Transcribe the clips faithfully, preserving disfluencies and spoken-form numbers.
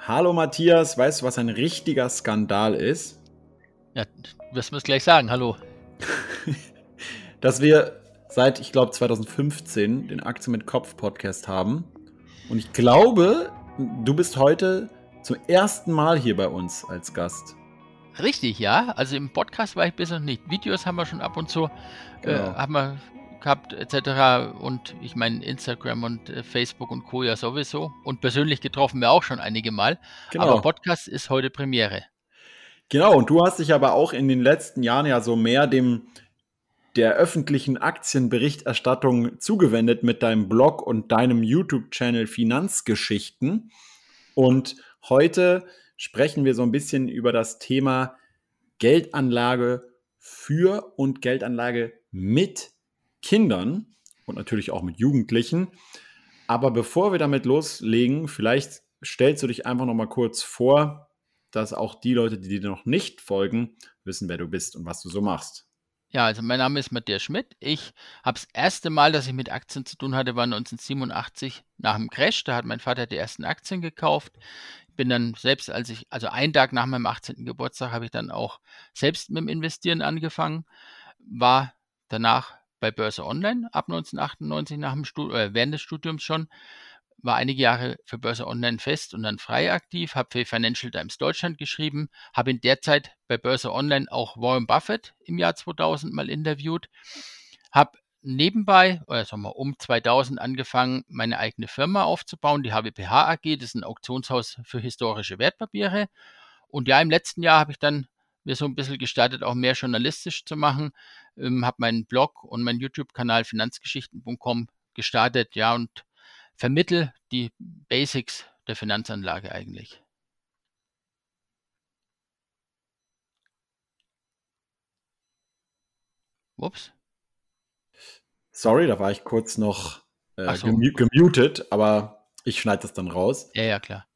Hallo Matthias, weißt du, was ein richtiger Skandal ist? Ja, wirst du mir es gleich sagen. Hallo. Dass wir seit, ich glaube, zwanzig fünfzehn den Aktien mit Kopf Podcast haben. Und ich glaube, du bist heute zum ersten Mal hier bei uns als Gast. Richtig, ja. Also im Podcast war ich bisher noch nicht. Videos haben wir schon ab und zu äh, Genau. haben wir gehabt, et cetera. Und ich meine Instagram und äh, Facebook und Co. ja sowieso. Und persönlich getroffen wir auch schon einige Mal. Aber Genau. Podcast ist heute Premiere. Genau, und du hast dich aber auch in den letzten Jahren ja so mehr dem der öffentlichen Aktienberichterstattung zugewendet mit deinem Blog und deinem YouTube-Channel Finanzgeschichten. Und heute sprechen wir so ein bisschen über das Thema Geldanlage für und Geldanlage mit Kindern und natürlich auch mit Jugendlichen. Aber bevor wir damit loslegen, vielleicht stellst du dich einfach noch mal kurz vor, dass auch die Leute, die dir noch nicht folgen, wissen, wer du bist und was du so machst. Ja, also mein Name ist Matthias Schmidt. Ich habe das erste Mal, dass ich mit Aktien zu tun hatte, war neunzehnhundertsiebenundachtzig nach dem Crash. Da hat mein Vater die ersten Aktien gekauft. Bin dann selbst, als ich, also einen Tag nach meinem achtzehnten Geburtstag, habe ich dann auch selbst mit dem Investieren angefangen. War danach bei Börse Online ab neunzehnhundertachtundneunzig nach dem Stud äh, während des Studiums schon. War einige Jahre für Börse Online fest und dann frei aktiv, habe für Financial Times Deutschland geschrieben, habe in der Zeit bei Börse Online auch Warren Buffett im Jahr zweitausend mal interviewt, habe nebenbei, oder sagen wir um zweitausend angefangen, meine eigene Firma aufzubauen, die H W P H A G, das ist ein Auktionshaus für historische Wertpapiere. Und ja, im letzten Jahr habe ich dann mir so ein bisschen gestartet, auch mehr journalistisch zu machen, ähm, habe meinen Blog und meinen YouTube-Kanal finanzgeschichten punkt com gestartet, ja, und vermittel die Basics der Finanzanlage eigentlich. Ups. Sorry, da war ich kurz noch Ach äh, so. gemu- gemutet, aber ich schneide das dann raus. Ja, ja, klar.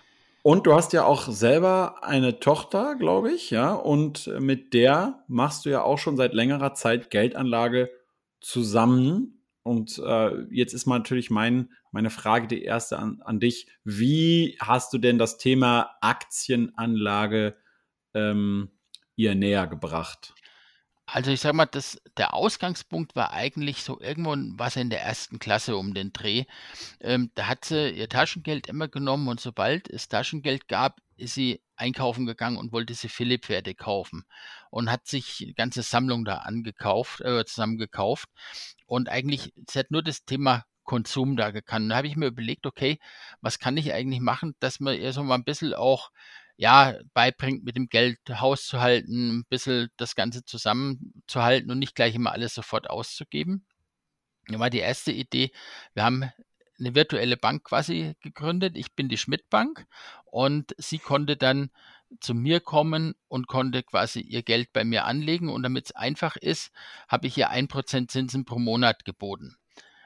Und du hast ja auch selber eine Tochter, glaube ich, ja, und mit der machst du ja auch schon seit längerer Zeit Geldanlage zusammen. Und äh, jetzt ist mal natürlich mein, meine Frage die erste an, an dich. Wie hast du denn das Thema Aktienanlage ähm, ihr näher gebracht? Also ich sage mal, das der Ausgangspunkt war eigentlich so irgendwo was in der ersten Klasse um den Dreh. Ähm, da hat sie ihr Taschengeld immer genommen und sobald es Taschengeld gab, ist sie einkaufen gegangen und wollte sie Philipp-Pferde kaufen und hat sich 'ne ganze Sammlung da angekauft äh, zusammengekauft. Und eigentlich sie hat nur das Thema Konsum da gekannt. Da habe ich mir überlegt: „Okay, was kann ich eigentlich machen, dass man ihr so mal ein bisschen auch, ja, beibringt, mit dem Geld Haus zu halten, ein bisschen das Ganze zusammenzuhalten und nicht gleich immer alles sofort auszugeben?“ Da war die erste Idee, wir haben eine virtuelle Bank quasi gegründet. Ich bin die Schmidt-Bank und sie konnte dann zu mir kommen und konnte quasi ihr Geld bei mir anlegen. Und damit es einfach ist, habe ich ihr ein Prozent Zinsen pro Monat geboten.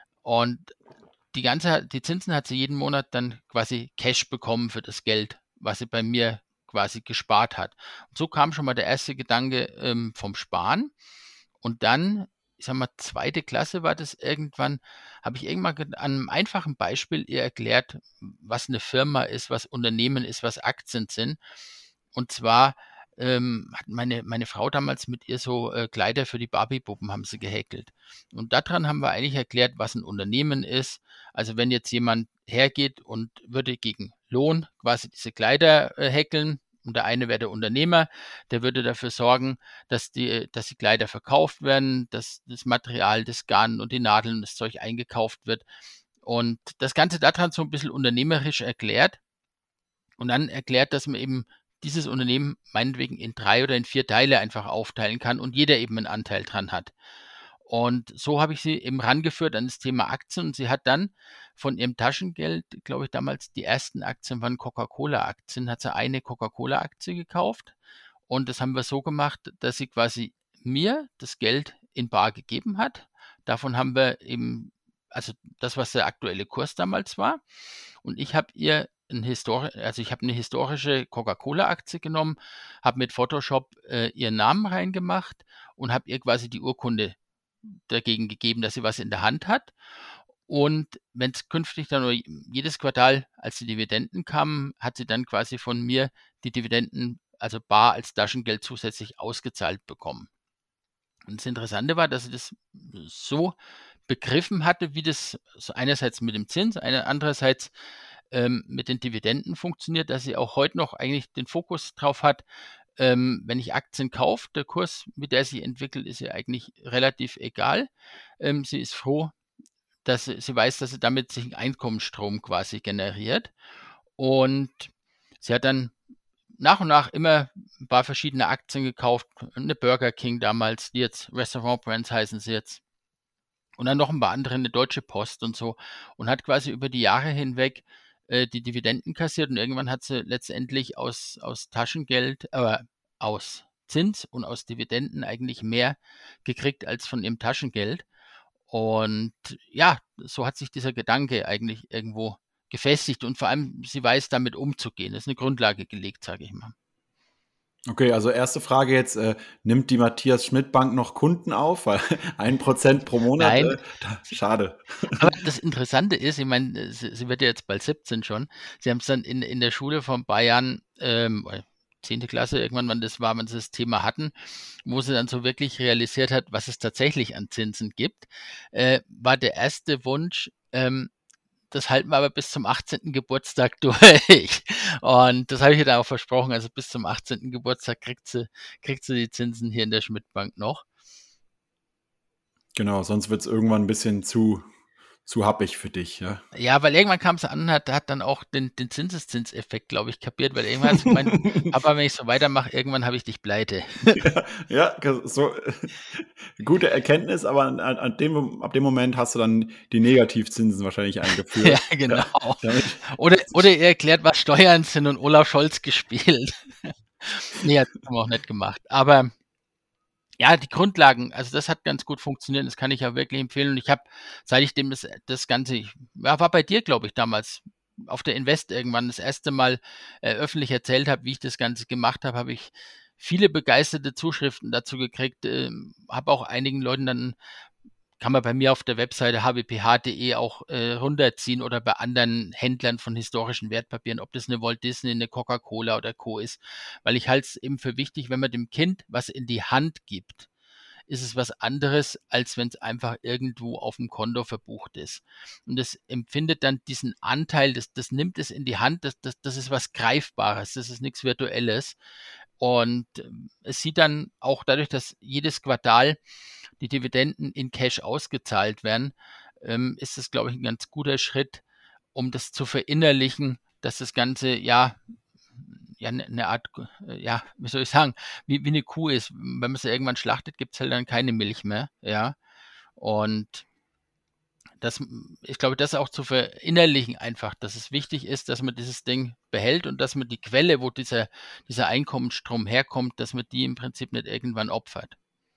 Und die ganze die Zinsen hat sie jeden Monat dann quasi Cash bekommen für das Geld, was sie bei mir quasi gespart hat. Und so kam schon mal der erste Gedanke, ähm, vom Sparen. Und dann, ich sage mal, zweite Klasse war das irgendwann, habe ich irgendwann ge an 'nem einfachen Beispiel ihr erklärt, was eine Firma ist, was Unternehmen ist, was Aktien sind. Und zwar, ähm, hat meine meine Frau damals mit ihr so, äh, Kleider für die Barbie-Puppen haben sie gehäkelt. Und daran haben wir eigentlich erklärt, was ein Unternehmen ist. Also, wenn jetzt jemand hergeht und würde gegen Lohn quasi diese Kleider, äh, häkeln und der eine wäre der Unternehmer, der würde dafür sorgen, dass die dass die Kleider verkauft werden, dass das Material, das Garn und die Nadeln und das Zeug eingekauft wird. Und das Ganze daran so ein bisschen unternehmerisch erklärt und dann erklärt, dass man eben dieses Unternehmen meinetwegen in drei oder in vier Teile einfach aufteilen kann und jeder eben einen Anteil dran hat. Und so habe ich sie eben rangeführt an das Thema Aktien und sie hat dann von ihrem Taschengeld, glaube ich, damals die ersten Aktien waren Coca-Cola-Aktien, hat sie eine Coca-Cola-Aktie gekauft und das haben wir so gemacht, dass sie quasi mir das Geld in bar gegeben hat. Davon haben wir eben, also das, was der aktuelle Kurs damals war. Und ich habe ihr ein histori also ich habe eine historische Coca-Cola-Aktie genommen, habe mit Photoshop äh, ihren Namen reingemacht und habe ihr quasi die Urkunde dagegen gegeben, dass sie was in der Hand hat. Und wenn es künftig dann nur jedes Quartal, als die Dividenden kamen, hat sie dann quasi von mir die Dividenden, also bar als Taschengeld zusätzlich ausgezahlt bekommen. Und das Interessante war, dass sie das so begriffen hatte, wie das so einerseits mit dem Zins, eine, andererseits ähm, mit den Dividenden funktioniert, dass sie auch heute noch eigentlich den Fokus drauf hat, ähm, wenn ich Aktien kaufe, der Kurs, mit der sie entwickelt, ist ihr eigentlich relativ egal. Ähm, sie ist froh, dass sie, sie weiß, dass sie damit sich einen Einkommensstrom quasi generiert. Und sie hat dann nach und nach immer ein paar verschiedene Aktien gekauft, eine Burger King damals, die jetzt Restaurant Brands heißen sie jetzt. Und dann noch ein paar andere, eine Deutsche Post und so. Und hat quasi über die Jahre hinweg äh, die Dividenden kassiert. Und irgendwann hat sie letztendlich aus, aus Taschengeld, äh, aus Zins und aus Dividenden eigentlich mehr gekriegt als von ihrem Taschengeld. Und ja, so hat sich dieser Gedanke eigentlich irgendwo gefestigt. Und vor allem, sie weiß damit umzugehen. Das ist eine Grundlage gelegt, sage ich mal. Okay, also erste Frage jetzt, äh, nimmt die Matthias Schmidt Bank noch Kunden auf? Weil ein Prozent pro Monat, Nein. äh, schade. Aber das Interessante ist, ich meine, sie, sie wird ja jetzt bald siebzehn schon. Sie haben es dann in, in der Schule vor ein paar Jahren, ähm, zehnte Klasse irgendwann, wann das war, wenn sie das Thema hatten, wo sie dann so wirklich realisiert hat, was es tatsächlich an Zinsen gibt, äh, war der erste Wunsch, ähm, das halten wir aber bis zum achtzehnten Geburtstag durch. Und das habe ich ihr dann auch versprochen. Also bis zum achtzehnten Geburtstag kriegt sie, kriegt sie die Zinsen hier in der Schmidt-Bank noch. Genau, sonst wird es irgendwann ein bisschen zu, zu happig für dich, ja. Ja, weil irgendwann kam es an, hat, hat dann auch den, den Zinseszinseffekt, glaube ich, kapiert, weil irgendwann hat sie gemeint, Papa, wenn ich so weitermache, irgendwann habe ich dich pleite. Ja, ja, so gute Erkenntnis, aber an, an dem, ab dem Moment hast du dann die Negativzinsen wahrscheinlich eingeführt. Ja, genau. Ja, oder, oder ihr erklärt, was Steuern sind und Olaf Scholz gespielt. Nee, das haben wir auch nicht gemacht. Aber ja, die Grundlagen, also das hat ganz gut funktioniert, das kann ich ja wirklich empfehlen. Und ich habe, seit ich dem das, das Ganze, ich, ja, war bei dir, glaube ich, damals auf der Invest irgendwann das erste Mal äh, öffentlich erzählt habe, wie ich das Ganze gemacht habe, habe ich viele begeisterte Zuschriften dazu gekriegt, äh, habe auch einigen Leuten dann, kann man bei mir auf der Webseite h w p h punkt d e auch äh, runterziehen oder bei anderen Händlern von historischen Wertpapieren, ob das eine Walt Disney, eine Coca-Cola oder Co. ist, weil ich halte es eben für wichtig, wenn man dem Kind was in die Hand gibt, ist es was anderes, als wenn es einfach irgendwo auf dem Konto verbucht ist. Und das empfindet dann diesen Anteil, das, das nimmt es in die Hand, das, das, das ist was Greifbares, das ist nichts Virtuelles. Und es sieht dann auch dadurch, dass jedes Quartal die Dividenden in Cash ausgezahlt werden, ähm, ist es, glaube ich, ein ganz guter Schritt, um das zu verinnerlichen, dass das Ganze ja ja eine Art, ja, wie soll ich sagen, wie, wie eine Kuh ist. Wenn man sie irgendwann schlachtet, gibt es halt dann keine Milch mehr, ja. Und das, ich glaube, das auch zu verinnerlichen einfach, dass es wichtig ist, dass man dieses Ding behält und dass man die Quelle, wo dieser, dieser Einkommensstrom herkommt, dass man die im Prinzip nicht irgendwann opfert.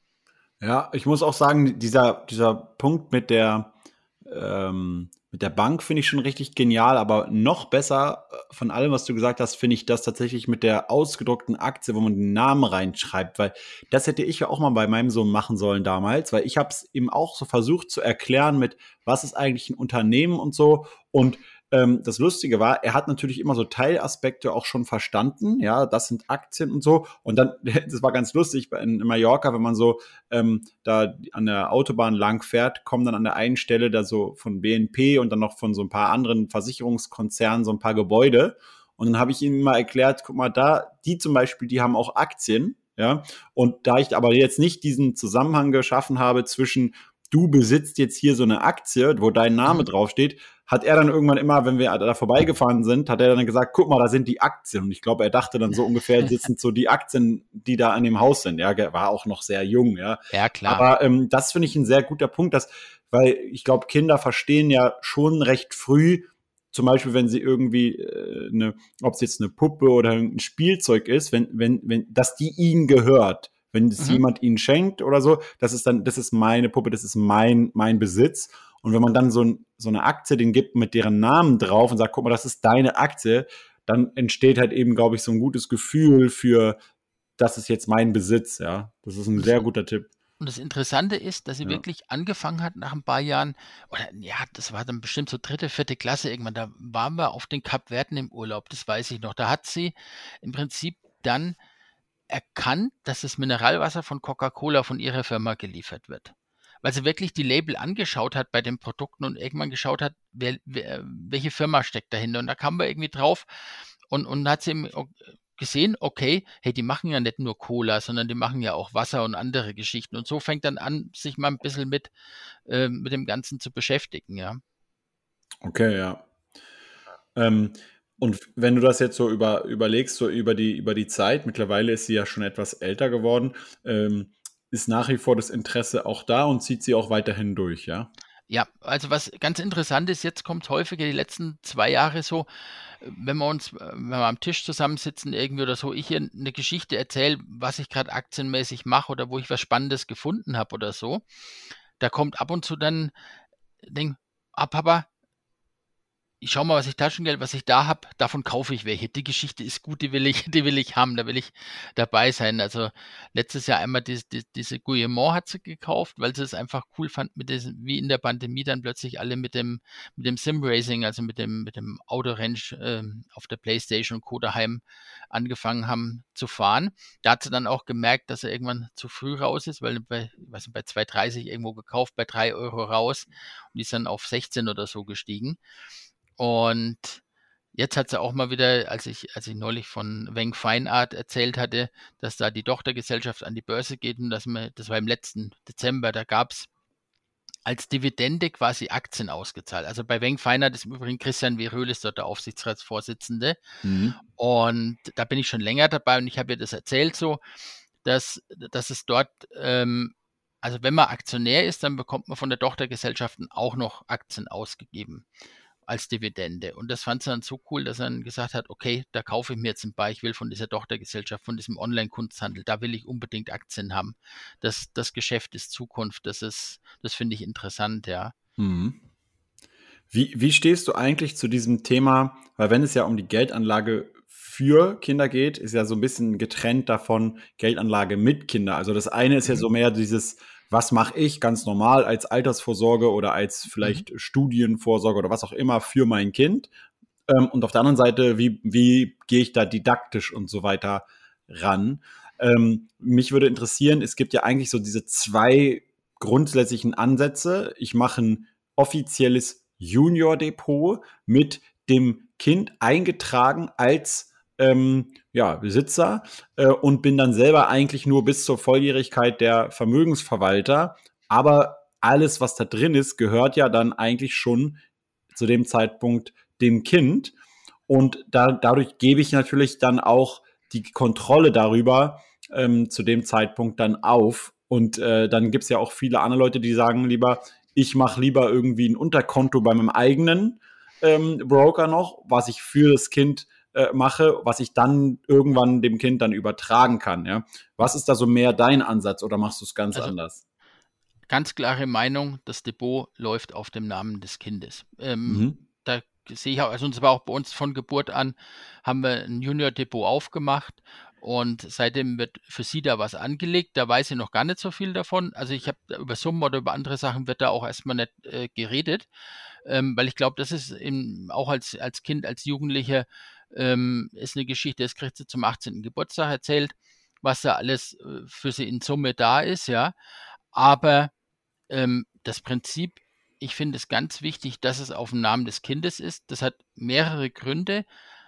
Ja, ich muss auch sagen, dieser, dieser Punkt mit der, ähm, mit der Bank finde ich schon richtig genial, aber noch besser von allem, was du gesagt hast, finde ich das tatsächlich mit der ausgedruckten Aktie, wo man den Namen reinschreibt, weil das hätte ich ja auch mal bei meinem Sohn machen sollen damals, weil ich habe es ihm auch so versucht zu erklären mit, was ist eigentlich ein Unternehmen und so. Und ähm, das Lustige war, er hat natürlich immer so Teilaspekte auch schon verstanden, ja, das sind Aktien und so. Und dann, das war ganz lustig, in, in Mallorca, wenn man so ähm, da an der Autobahn lang fährt, kommen dann an der einen Stelle da so von B N P und dann noch von so ein paar anderen Versicherungskonzernen so ein paar Gebäude. Und dann habe ich ihm mal erklärt, guck mal, da, die zum Beispiel, die haben auch Aktien, ja. Und da ich aber jetzt nicht diesen Zusammenhang geschaffen habe zwischen, du besitzt jetzt hier so eine Aktie, wo dein Name draufsteht, hat er dann irgendwann immer, wenn wir da vorbeigefahren sind, hat er dann gesagt, guck mal, da sind die Aktien. Und ich glaube, er dachte dann so ungefähr, sitzen so die Aktien, die da an dem Haus sind. Ja, war auch noch sehr jung, ja. Ja, klar. Aber ähm, das finde ich ein sehr guter Punkt, dass, weil ich glaube, Kinder verstehen ja schon recht früh, zum Beispiel, wenn sie irgendwie äh, eine, ob es jetzt eine Puppe oder ein Spielzeug ist, wenn, wenn, wenn, dass die ihnen gehört. Wenn es mhm. jemand ihnen schenkt oder so, das ist dann, das ist meine Puppe, das ist mein, mein Besitz. Und wenn man dann so, ein, so eine Aktie den gibt mit deren Namen drauf und sagt, guck mal, das ist deine Aktie, dann entsteht halt eben, glaube ich, so ein gutes Gefühl für, das ist jetzt mein Besitz, ja. Das ist ein sehr guter Tipp. Und das Interessante ist, dass sie Ja. wirklich angefangen hat nach ein paar Jahren, oder ja, das war dann bestimmt so dritte, vierte Klasse irgendwann, da waren wir auf den Kapverden im Urlaub, das weiß ich noch. Da hat sie im Prinzip dann erkannt, dass das Mineralwasser von Coca-Cola von ihrer Firma geliefert wird. Weil sie wirklich die Label angeschaut hat bei den Produkten und irgendwann geschaut hat, wer, wer, welche Firma steckt dahinter. Und da kam wir irgendwie drauf und, und hat sie gesehen, okay, hey, die machen ja nicht nur Cola, sondern die machen ja auch Wasser und andere Geschichten. Und so fängt dann an, sich mal ein bisschen mit, äh, mit dem Ganzen zu beschäftigen, ja. Okay, ja. Ähm, und wenn du das jetzt so über, überlegst, so über die, über die Zeit, mittlerweile ist sie ja schon etwas älter geworden, ähm, ist nach wie vor das Interesse auch da und zieht sie auch weiterhin durch, ja? Ja, also was ganz interessant ist, jetzt kommt häufiger die letzten zwei Jahre so, wenn wir uns, äh, wenn wir am Tisch zusammensitzen irgendwie oder so, ich ihr 'ne Geschichte erzähle, was ich gerade aktienmäßig mache oder wo ich was Spannendes gefunden habe oder so, da kommt ab und zu dann Ding: „Ah, Papa, ich schaue mal, was ich Taschengeld, was ich da habe, davon kaufe ich welche. Die Geschichte ist gut, die will ich die will ich haben, da will ich dabei sein.“ Also, letztes Jahr einmal dies dies diese Guillemot hat sie gekauft, weil sie es einfach cool fand mit diesem, wie in der Pandemie dann plötzlich alle mit dem mit dem Sim-Racing, also mit dem mit dem Autorennen, ähm, auf der Playstation und Co. daheim angefangen haben zu fahren. Da hat sie dann auch gemerkt, dass er irgendwann zu früh raus ist, weil bei, ich weiß nicht, bei zwei dreißig irgendwo gekauft, bei drei Euro raus und die ist dann auf sechzehn oder so gestiegen. Und jetzt hat sie auch mal wieder, als ich als ich neulich von Weng Fine Art erzählt hatte, dass da die Tochtergesellschaft an die Börse geht und dass man, das war im letzten Dezember, da gab's als Dividende quasi Aktien ausgezahlt. Also, bei Weng Fine Art ist im Übrigen Christian Wieröhl ist dort der Aufsichtsratsvorsitzende. Mhm. Und da bin ich schon länger dabei und ich habe ihr das erzählt so, dass dass es dort, ähm also, wenn man Aktionär ist, dann bekommt man von der Tochtergesellschaften auch noch Aktien ausgegeben als Dividende. Und das fand sie dann so cool, dass er dann gesagt hat: „Okay, da kaufe ich mir jetzt ein paar. Ich will von dieser Tochtergesellschaft, von diesem Online-Kunsthandel, da will ich unbedingt Aktien haben. Das das Geschäft ist Zukunft.“ Das ist das finde ich interessant, ja. Mhm. Wie, wie stehst du eigentlich zu diesem Thema? Weil wenn es ja um die Geldanlage für Kinder geht, ist ja so ein bisschen getrennt davon Geldanlage mit Kinder. Also das eine ist ja Mhm, so mehr dieses, was mache ich ganz normal als Altersvorsorge oder als mhm. vielleicht Studienvorsorge oder was auch immer für mein Kind. Ähm, und auf der anderen Seite, wie, wie gehe ich da didaktisch und so weiter ran? Ähm, mich würde interessieren, es gibt ja eigentlich so diese zwei grundsätzlichen Ansätze. Ich mache ein offizielles Junior-Depot mit dem Kind eingetragen als ähm, ja, Besitzer äh, und bin dann selber eigentlich nur bis zur Volljährigkeit der Vermögensverwalter. Aber alles, was da drin ist, gehört ja dann eigentlich schon zu dem Zeitpunkt dem Kind. Und da, dadurch gebe ich natürlich dann auch die Kontrolle darüber ähm, zu dem Zeitpunkt dann auf. Und äh, dann gibt es ja auch viele andere Leute, die sagen lieber, ich mache lieber irgendwie ein Unterkonto bei meinem eigenen ähm, Broker noch, was ich für das Kind äh, mache, was ich dann irgendwann dem Kind dann übertragen kann. Ja? Was ist da so mehr dein Ansatz oder machst du es ganz Also, anders? ganz klare Meinung, das Depot läuft auf dem Namen des Kindes. Ähm, Mhm. da sehe ich auch, also uns war auch bei uns von Geburt an, haben wir ein Junior-Depot aufgemacht und seitdem wird für sie da was angelegt. Da weiß ich noch gar nicht so viel davon. Also ich habe über Summen oder über andere Sachen wird da auch erstmal nicht äh, geredet, ähm, weil ich glaube, das ist in, auch als, als Kind, als Jugendlicher, ähm, ist eine Geschichte, das kriegt sie zum achtzehnten Geburtstag erzählt, was da alles äh, für sie in Summe da ist, ja. Aber ähm, das Prinzip, ich finde es ganz wichtig, dass es auf dem Namen des Kindes ist. Das hat mehrere Gründe.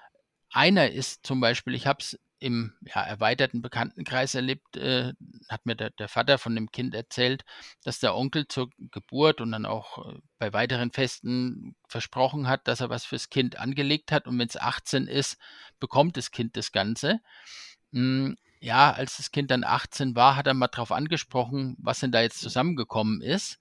Einer ist zum Beispiel, ich habe es im ja, erweiterten Bekanntenkreis erlebt, äh, hat mir der, der Vater von dem Kind erzählt, dass der Onkel zur Geburt und dann auch äh, bei weiteren Festen versprochen hat, dass er was fürs Kind angelegt hat und wenn es achtzehn ist, bekommt das Kind das Ganze. Hm, ja, als das Kind dann achtzehn war, hat er mal drauf angesprochen, was denn da jetzt zusammengekommen ist.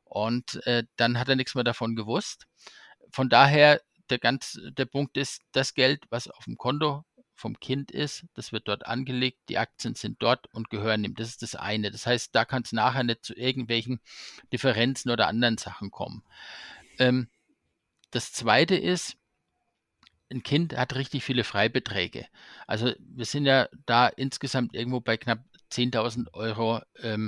Und äh, dann hat er nichts mehr davon gewusst. Von daher, der ganz, der Punkt ist, das Geld, was auf dem Konto vom Kind ist, das wird dort angelegt, die Aktien sind dort und gehören ihm. Das ist das eine. Das heißt, da kann es nachher nicht zu irgendwelchen Differenzen oder anderen Sachen kommen. Ähm, das zweite ist, ein Kind hat richtig viele Freibeträge. Also wir sind ja da insgesamt irgendwo bei knapp zehntausend Euro ähm,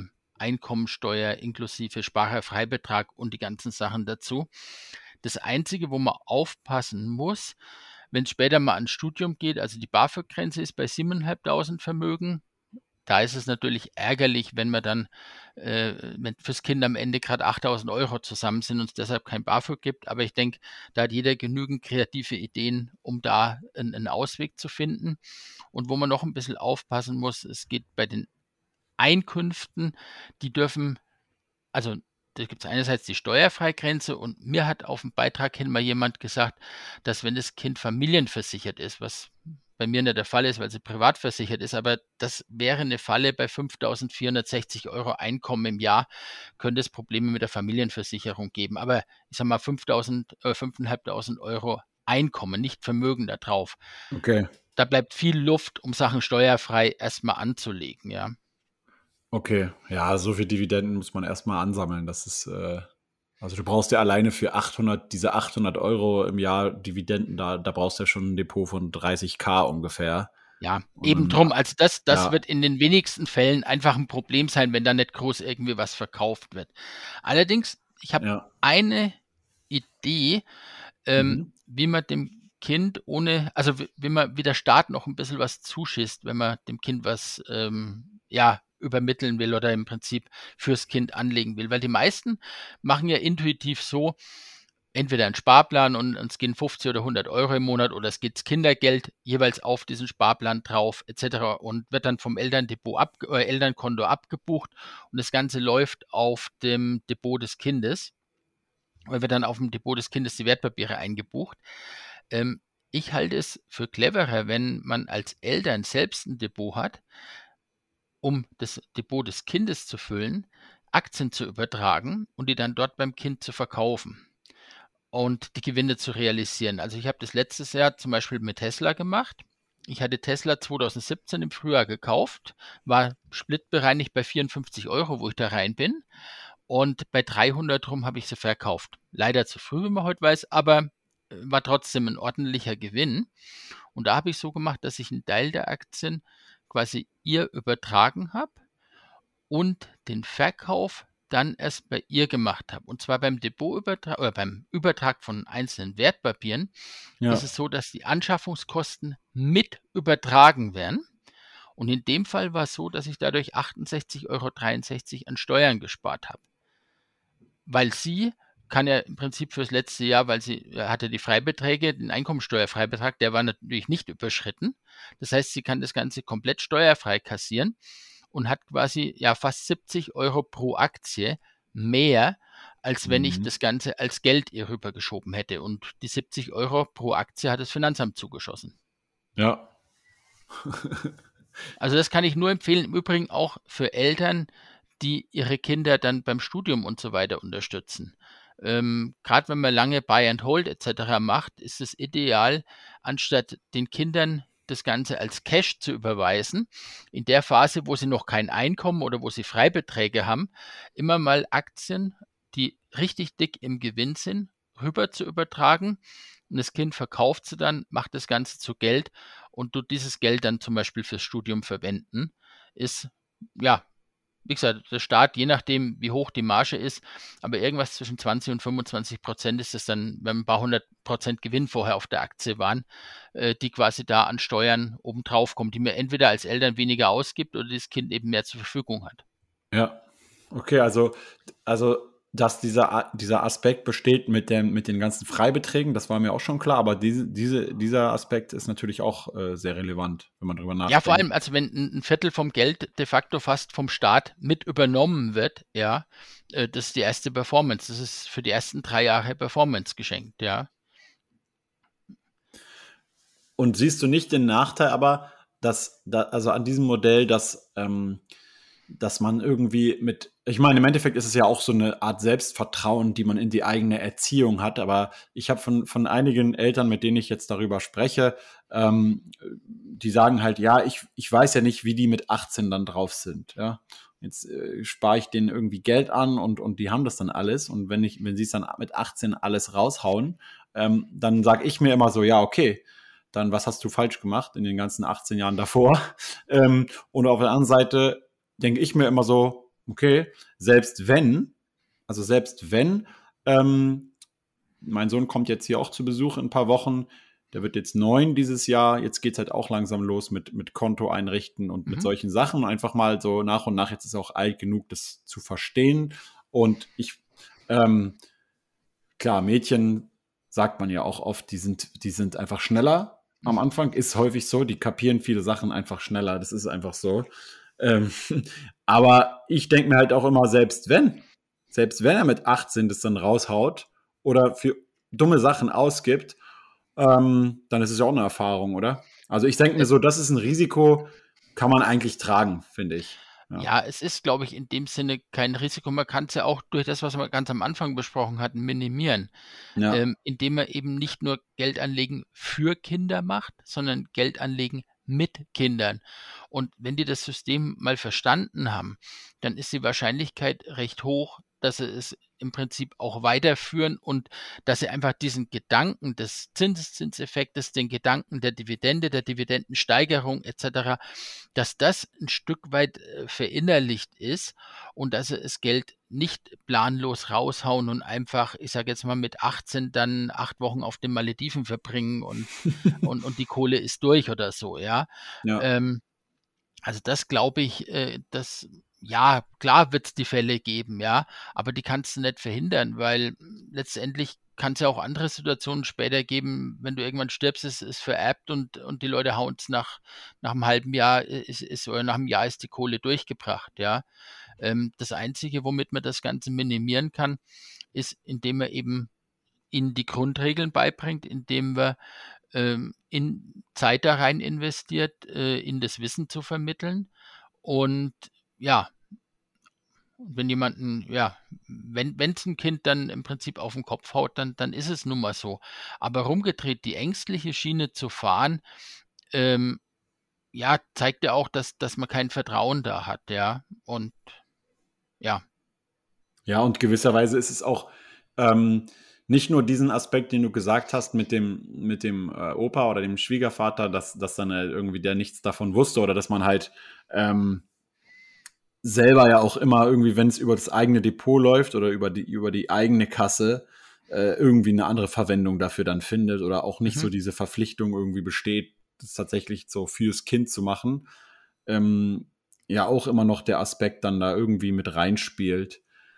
Einkommensteuer inklusive Sparerfreibetrag und die ganzen Sachen dazu. Das Einzige, wo man aufpassen muss, wenn es später mal ans Studium geht, also die BAföG-Grenze ist bei siebentausendfünfhundert Vermögen. Da ist es natürlich ärgerlich, wenn man dann, äh, wenn fürs Kind am Ende gerade achttausend Euro zusammen sind und es deshalb kein BAföG gibt. Aber ich denke, da hat jeder genügend kreative Ideen, um da einen, einen Ausweg zu finden. Und wo man noch ein bisschen aufpassen muss, es geht bei den Einkünften, die dürfen, also da gibt es einerseits die Steuerfreigrenze und mir hat auf dem Beitrag hin mal jemand gesagt, dass wenn das Kind familienversichert ist, was bei mir nicht der Fall ist, weil sie privat versichert ist, aber das wäre eine Falle bei fünftausendvierhundertsechzig Euro Einkommen im Jahr, könnte es Probleme mit der Familienversicherung geben. Aber ich sage mal fünftausend, äh, fünftausendfünfhundert Euro Einkommen, nicht Vermögen da drauf. Okay. Da bleibt viel Luft, um Sachen steuerfrei erstmal anzulegen, ja. Okay, ja, so viel Dividenden muss man erstmal ansammeln. Das ist, äh, also du brauchst ja alleine für achthundert, diese achthundert Euro im Jahr Dividenden, da, da brauchst du ja schon ein Depot von dreißigtausend ungefähr. Ja, Und eben dann- drum. Also das, das ja. wird in den wenigsten Fällen einfach ein Problem sein, wenn da nicht groß irgendwie was verkauft wird. Allerdings, ich habe Ja. eine Idee, ähm, Mhm. wie man dem Kind ohne, also wie, wie man, wie der Staat noch ein bisschen was zuschießt, wenn man dem Kind was, ähm, ja, übermitteln will oder im Prinzip fürs Kind anlegen will. Weil die meisten machen ja intuitiv so, entweder einen Sparplan und es gehen fünfzig oder hundert Euro im Monat oder es geht das Kindergeld jeweils auf diesen Sparplan drauf et cetera und wird dann vom Elterndepot ab, äh, Elternkonto abgebucht und das Ganze läuft auf dem Depot des Kindes, weil wird dann auf dem Depot des Kindes die Wertpapiere eingebucht. Ähm, ich halte es für cleverer, wenn man als Eltern selbst ein Depot hat, um das Depot des Kindes zu füllen, Aktien zu übertragen und die dann dort beim Kind zu verkaufen und die Gewinne zu realisieren. Also ich habe das letztes Jahr zum Beispiel mit Tesla gemacht. Ich hatte Tesla zweitausendsiebzehn im Frühjahr gekauft, war splitbereinigt bei vierundfünfzig Euro, wo ich da rein bin. Und bei dreihundert rum habe ich sie verkauft. Leider zu früh, wie man heute weiß, aber äh, war trotzdem ein ordentlicher Gewinn. Und da habe ich so gemacht, dass ich einen Teil der Aktien quasi ihr übertragen habe und den Verkauf dann erst bei ihr gemacht habe. Und zwar beim Depotübertrag oder beim Übertrag von einzelnen Wertpapieren Ja. ist es so, dass die Anschaffungskosten mit übertragen werden. Und in dem Fall war es so, dass ich dadurch achtundsechzig Euro dreiundsechzig an Steuern gespart habe. Weil sie kann ja im Prinzip fürs letzte Jahr, weil sie äh, hatte die Freibeträge, den Einkommensteuerfreibetrag, der war natürlich nicht überschritten. Das heißt, sie kann das Ganze komplett steuerfrei kassieren und hat quasi ja fast siebzig Euro pro Aktie mehr, als wenn ich Mhm. das Ganze als Geld ihr rübergeschoben hätte. Und die siebzig Euro pro Aktie hat das Finanzamt zugeschossen. Ja. Also das kann ich nur empfehlen, im Übrigen auch für Eltern, die ihre Kinder dann beim Studium und so weiter unterstützen. Ähm, Gerade wenn man lange Buy and Hold et cetera macht, ist es ideal, anstatt den Kindern das Ganze als Cash zu überweisen, in der Phase, wo sie noch kein Einkommen oder wo sie Freibeträge haben, immer mal Aktien, die richtig dick im Gewinn sind, rüber zu übertragen. Und das Kind verkauft sie dann, macht das Ganze zu Geld und tut dieses Geld dann zum Beispiel fürs Studium verwenden, ist, ja, wie gesagt, der Staat, je nachdem, wie hoch die Marge ist, aber irgendwas zwischen zwanzig und fünfundzwanzig Prozent ist es dann, wenn ein paar hundert Prozent Gewinn vorher auf der Aktie waren, äh, die quasi da an Steuern obendrauf kommen, die mir entweder als Eltern weniger ausgibt oder das Kind eben mehr zur Verfügung hat. Ja. Okay, also, also dass dieser, A- dieser Aspekt besteht mit, dem, mit den ganzen Freibeträgen, das war mir auch schon klar, aber diese, diese, dieser Aspekt ist natürlich auch äh, sehr relevant, wenn man drüber nachdenkt. Ja, vor allem, also wenn ein ein Viertel vom Geld de facto fast vom Staat mit übernommen wird, ja, äh, das ist die erste Performance. Das ist für die ersten drei Jahre Performance geschenkt, ja. Und siehst du nicht den Nachteil aber, dass, da, also an diesem Modell, dass, ähm, dass man irgendwie mit, ich meine, im Endeffekt ist es ja auch so eine Art Selbstvertrauen, die man in die eigene Erziehung hat, aber ich habe von, von einigen Eltern, mit denen ich jetzt darüber spreche, ähm, die sagen halt, ja, ich, ich weiß ja nicht, wie die mit achtzehn dann drauf sind, ja. Jetzt äh, spare ich denen irgendwie Geld an und, und die haben das dann alles. Und wenn ich, wenn sie es dann mit achtzehn alles raushauen, ähm, dann sage ich mir immer so, ja, okay, dann was hast du falsch gemacht in den ganzen achtzehn Jahren davor? Ähm, und auf der anderen Seite denke ich mir immer so, Okay, selbst wenn, also selbst wenn, ähm, mein Sohn kommt jetzt hier auch zu Besuch in ein paar Wochen, der wird jetzt neun dieses Jahr, jetzt geht's halt auch langsam los mit, mit Konto einrichten und mit Mhm. solchen Sachen. Einfach mal so nach und nach, jetzt ist er auch alt genug, das zu verstehen. Und ich, ähm, klar, Mädchen sagt man ja auch oft, die sind, die sind einfach schneller. Am Mhm. Anfang ist häufig so, die kapieren viele Sachen einfach schneller. Das ist einfach so. Ähm, aber ich denke mir halt auch immer, selbst wenn, selbst wenn er mit achtzehn das dann raushaut oder für dumme Sachen ausgibt, ähm, dann ist es ja auch eine Erfahrung, oder? Also ich denke mir so, das ist ein Risiko, kann man eigentlich tragen, finde ich. Ja. Ja, es ist, glaube ich, in dem Sinne kein Risiko. Man kann es ja auch durch das, was wir ganz am Anfang besprochen hatten, minimieren, Ja. ähm, indem man eben nicht nur Geld anlegen für Kinder macht, sondern Geld anlegen mit Kindern. Und wenn die das System mal verstanden haben, dann ist die Wahrscheinlichkeit recht hoch, dass sie es im Prinzip auch weiterführen und dass sie einfach diesen Gedanken des Zinseszinseffektes, den Gedanken der Dividende, der Dividendensteigerung et cetera, dass das ein Stück weit äh, verinnerlicht ist und dass sie das Geld nicht planlos raushauen und einfach, ich sage jetzt mal, mit achtzehn dann acht Wochen auf den Malediven verbringen und, und, und die Kohle ist durch oder so, ja. Ja. Ähm, also das glaube ich, äh, dass, ja, klar wird es die Fälle geben, ja, aber die kannst du nicht verhindern, weil letztendlich kann es ja auch andere Situationen später geben, wenn du irgendwann stirbst, ist es vererbt und, und die Leute hauen es nach, nach einem halben Jahr äh, ist, ist, oder nach einem Jahr ist die Kohle durchgebracht, ja. Ähm, das Einzige, womit man das Ganze minimieren kann, ist, indem man eben ihnen die Grundregeln beibringt, indem wir ähm, in Zeit da rein investiert, äh, in das Wissen zu vermitteln. Und ja, wenn jemanden, ja, wenn es ein Kind dann im Prinzip auf den Kopf haut, dann, dann ist es nun mal so. Aber rumgedreht, die ängstliche Schiene zu fahren, ähm, ja, zeigt ja auch, dass, dass man kein Vertrauen da hat, ja. Und ja. Ja, und gewisserweise ist es auch ähm, nicht nur diesen Aspekt, den du gesagt hast mit dem, mit dem äh, Opa oder dem Schwiegervater, dass, dass dann halt irgendwie der nichts davon wusste oder dass man halt ähm, selber ja auch immer irgendwie, wenn es über das eigene Depot läuft oder über die, über die eigene Kasse, äh, irgendwie eine andere Verwendung dafür dann findet oder auch nicht Mhm. so diese Verpflichtung irgendwie besteht, das tatsächlich so fürs Kind zu machen. Ähm, ja, auch immer noch der Aspekt dann da irgendwie mit reinspielt,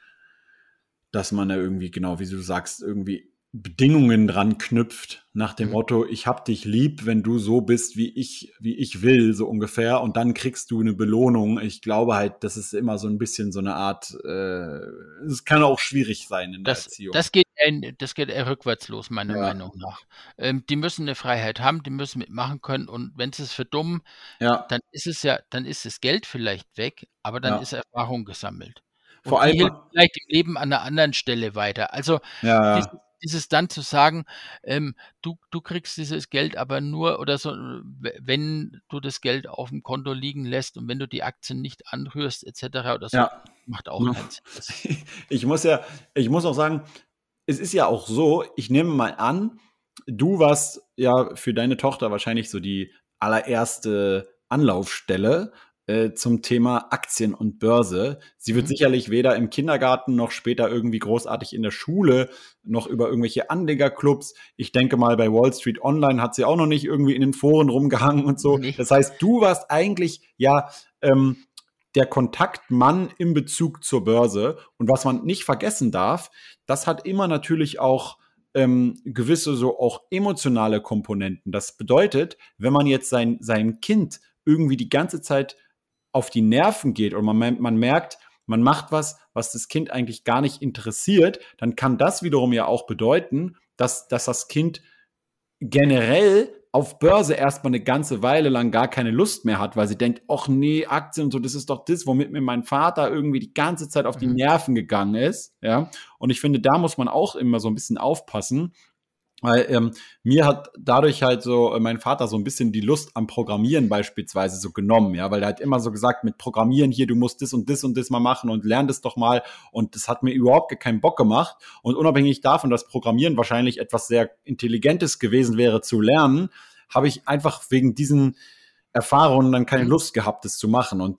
dass man da irgendwie, genau wie du sagst, irgendwie Bedingungen dran knüpft, nach dem Mhm. Motto, ich hab dich lieb, wenn du so bist, wie ich, wie ich will, so ungefähr, und dann kriegst du eine Belohnung. Ich glaube halt, das ist immer so ein bisschen so eine Art, äh, es kann auch schwierig sein in der Das Erziehung. das geht eher das geht eher rückwärts los, meiner Ja, Meinung nach. Ähm, die müssen 'ne Freiheit haben, die müssen mitmachen können und wenn sie's verdummen, ja, dann ist es ja dann ist das Geld vielleicht weg, aber dann ist ja. Erfahrung gesammelt. Vor Und die allem, hilft vielleicht im Leben an 'ner anderen Stelle weiter. Also, ja, dieses ja, dieses dann zu sagen, ähm: „Du du kriegst dieses Geld aber nur oder so, w wenn du das Geld aufm Konto liegen lässt und wenn du die Aktien nicht anrührst“ et cetera oder so, ja. macht auch Ne? keinen Sinn. Das Ich muss ja, ich muss auch sagen, es ist ja auch so, ich nehme mal an, du warst ja für deine Tochter wahrscheinlich so die allererste Anlaufstelle äh, zum Thema Aktien und Börse. Sie wird mhm. sicherlich weder im Kindergarten noch später irgendwie großartig in der Schule noch über irgendwelche Anlegerclubs. Ich denke mal, bei Wall Street Online hat sie auch noch nicht irgendwie in den Foren rumgehangen und so. Ne. Das heißt, du warst eigentlich ja ähm, der Kontaktmann in Bezug zur Börse. Und was man nicht vergessen darf, das hat immer natürlich auch ähm, gewisse so auch emotionale Komponenten. Das bedeutet, wenn man jetzt sein, sein Kind irgendwie die ganze Zeit auf die Nerven geht und man, man merkt, man macht was, was das Kind eigentlich gar nicht interessiert, dann kann das wiederum ja auch bedeuten, dass, dass das Kind generell auf Börse erstmal eine ganze Weile lang gar keine Lust mehr hat, weil sie denkt, ach nee, Aktien und so, das ist doch das, womit mir mein Vater irgendwie die ganze Zeit auf die Mhm. Nerven gegangen ist, ja. Und ich finde, da muss man auch immer so ein bisschen aufpassen, weil ähm, mir hat dadurch halt so äh, mein Vater so ein bisschen die Lust am Programmieren beispielsweise so genommen, ja, weil er hat immer so gesagt, mit Programmieren hier, du musst das und das und das mal machen und lern das doch mal, und das hat mir überhaupt keinen Bock gemacht, und unabhängig davon, dass Programmieren wahrscheinlich etwas sehr Intelligentes gewesen wäre zu lernen, habe ich einfach wegen diesen Erfahrungen dann keine Mhm. Lust gehabt, das zu machen, und